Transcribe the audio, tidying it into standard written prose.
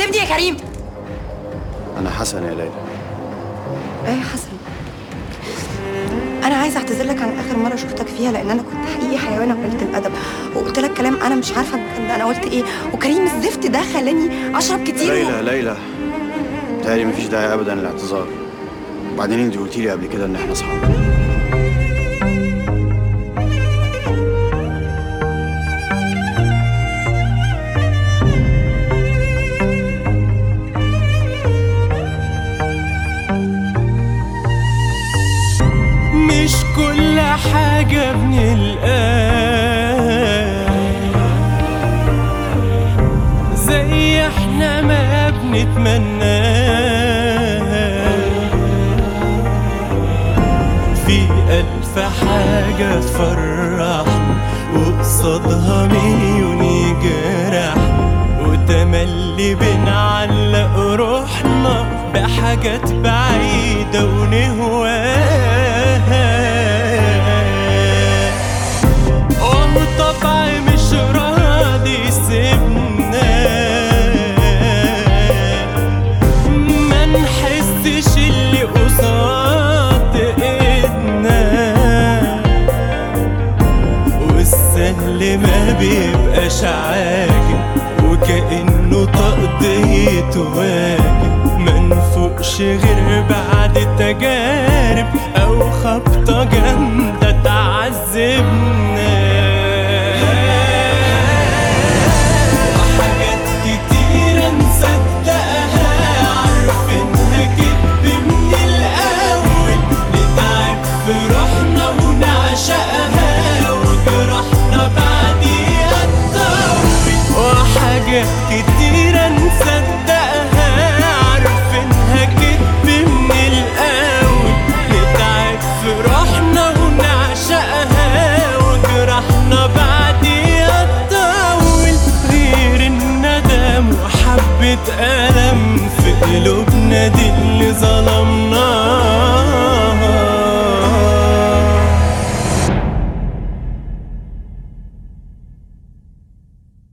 سيبني يا كريم. انا حسن يا ليلى. ايه يا حسن، انا عايزه اعتذر لك عن اخر مره شفتك فيها، لان انا كنت حقيقي حيوانه وقلت الادب وقلت لك كلام انا مش عارفه بجد انا قلت ايه، وكريم الزفت ده خلاني اشرب كتير. ليلى بتهيألي مفيش داعي ابدا للاعتذار. وبعدين انت قلتي لي قبل كده ان احنا اصحاب. مش كل حاجة بنلقاها زي احنا ما بنتمناها، في ألف حاجة تفرح وقصادها مليون يجرح، وتملي بنعلق روحنا بحاجات بعيدة ونهواها. طبعي مش راضي يسيبنا، ما نحسش اللي قصاد ايدنا، والسهل ما بيبقاش عاجب وكأنه تقضية واجب، ما نفوقش غير بعد تجارب او خبطة جامدة تعذبنا. كتيرة نصدقها عارفينها كدب من الأول، نتعب في روحنا ونعشقها وجرحنا بعديها تطول، غير الندم وحبة ألم في قلوبنا دي اللي ظلمنا.